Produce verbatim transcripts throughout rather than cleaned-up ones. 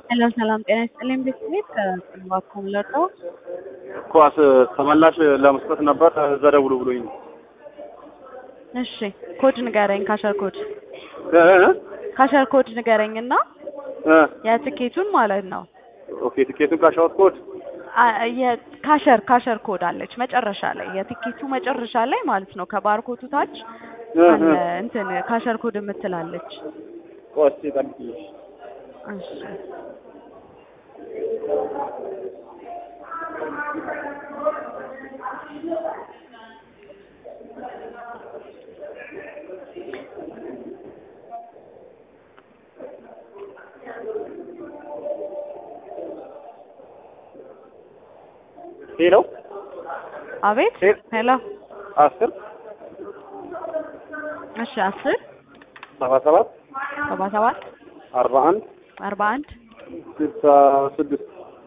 ሰላም ሰላም ጤና ይስጥልኝ ቤተሰብ ከዋኮም ለርዶ ኳስ ተመላሽ ለመስጠት ነበር እዛ ደውሉ ብሎኝ። እሺ ኮድ ንገረኝ። ካሸር ኮድ እ እ ካሸር ኮድ ንገረኝና እ የትኬቱን ማለት ነው። ኦኬ ትኬቱን ካሻውት ኮድ የካሸር ካሸር ኮድ አለች መጨረሻ ላይ የትኬቱ መጨረሻ ላይ ማለት ነው። ከባርኮቱ ታች አለ እንትን ካሸር ኮድ የምትላለች። ቆይ ጠብቂኝ። እሺ ሄሎ አቤት ሄሎ አስር እሺ አስር ሰባ ሰባት ሰባ ሰባት አርባ አንድ አርባ አንድ ስልሳ ስድስት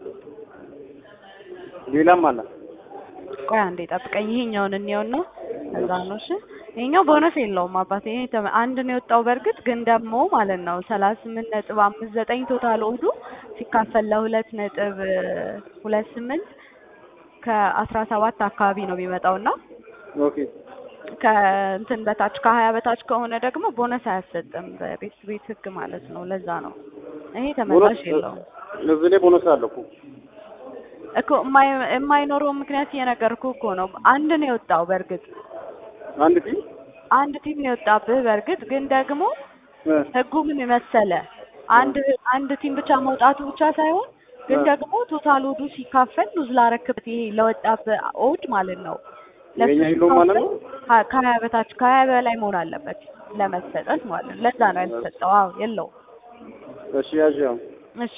ሌላም አለ። ቆይ አንዴ ጠብቀኝ። ይሄኛውን እንየውና እዛ ነው። እሺ ይሄኛው ቦነስ የለውም አባቴ። ይሄ አንድ ነው የወጣው በርግጥ ግን ደግሞ ማለት ነው ሰላሳ ስምንት ነጥብ አምስት ዘጠኝ ቶታል ኦዱ ሲካፈል ለሁለት ነጥብ ሁለት ስምንት ከአስራ ሰባት አካባቢ ነው የሚመጣውና ኦኬ ከእንትን በታች ከሀያ በታች ከሆነ ደግሞ ቦነስ አያሰጥም በቤት ቤት ህግ ማለት ነው። ለዛ ነው ይሄ ተመላሽ የለውም። ለዚህ ላይ ቦነስ አለ እኮ እኮ የማይኖረው ምክንያት እየነገርኩህ እኮ ነው። አንድ ነው የወጣው በርግጥ አንድ ቲም አንድ ቲም ነው የወጣብህ በርግጥ ግን ደግሞ ህጉ ምን መሰለ አንድ አንድ ቲም ብቻ መውጣቱ ብቻ ሳይሆን ግን ደግሞ ቶታል ኦዱ ሲካፈል ሉዝ ላረክበት ይሄ ለወጣብህ ኦድ ማለት ነው ለኛ ይለው ማለት ነው ከሀያ በታች ከሀያ በላይ መሆን አለበት ለመሰጠት ማለት ነው። ለዛ ነው ያልተሰጠው። አዎ የለው። እሺ ያዣው እሺ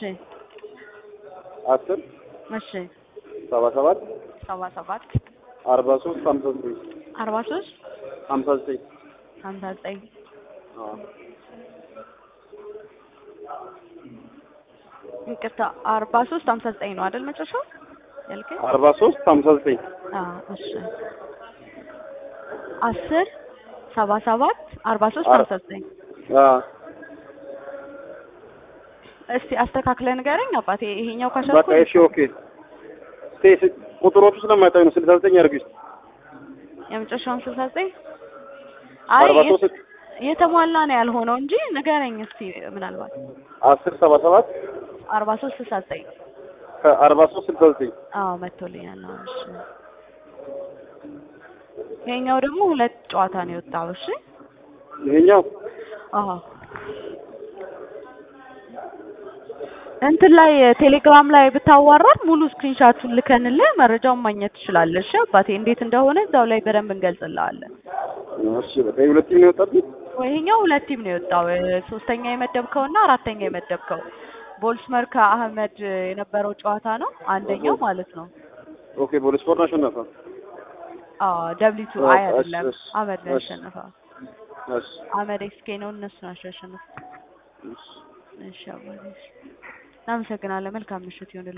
አስር እሺ ሰባ ሰባት ሰባ ሰባት አርባ ሶስት ሃምሳ ዘጠኝ አርባ ሶስት ሃምሳ ዘጠኝ ሃምሳ ዘጠኝ አዎ እንቅርታ አርባ ሶስት ሃምሳ ዘጠኝ ነው አይደል መጨረሻው ያልከኝ? አርባ ሶስት ሃምሳ ዘጠኝ አዎ እሺ አስር ሰባ ሰባት አርባ ሶስት ሃምሳ ዘጠኝ አዎ እስቲ አስተካክለህ ንገረኝ አባቴ። ይሄኛው ካሸርኩ በቃ እሺ ኦኬ ቴስ ቁጥሮቹ ስለማይታዩ ነው ስልሳ ዘጠኝ አድርጊስ የመጨረሻውን ስልሳ ዘጠኝ አይ የተሟላ ነው ያልሆነው እንጂ ንገረኝ እስቲ ምናልባት አስር ሰባ ሰባት አርባ ሶስት ስልሳ ዘጠኝ አርባ ሶስት ስልሳ ዘጠኝ አዎ መጥቶልኛል ነው። እሺ ይሄኛው ደግሞ ሁለት ጨዋታ ነው የወጣው። እሺ ይሄኛው አዎ እንትን ላይ ቴሌግራም ላይ ብታዋራን ሙሉ ስክሪንሻቱን ልከንልህ መረጃውን ማግኘት ትችላለህ። እሺ አባቴ እንዴት እንደሆነ እዛው ላይ በደንብ እንገልጽልሃለን። እሺ በቃ ሁለት ቲም ነው የወጣብኝ። ይሄኛው ሁለት ቲም ነው የወጣው። ሶስተኛ የመደብከውና አራተኛ የመደብከው ቦልስመር ከአህመድ የነበረው ጨዋታ ነው አንደኛው ማለት ነው። ኦኬ ቦልስመር አሸነፈ። አዎ ደብሊቱ አይ አይደለም አህመድ ነው ያሸነፈው። እሺ አህመድ ኤስኬ ነው እነሱ ናቸው ያሸነፉት። እሺ አባቴ እናመሰግናለን። መልካም ምሽት ይሁንልህ።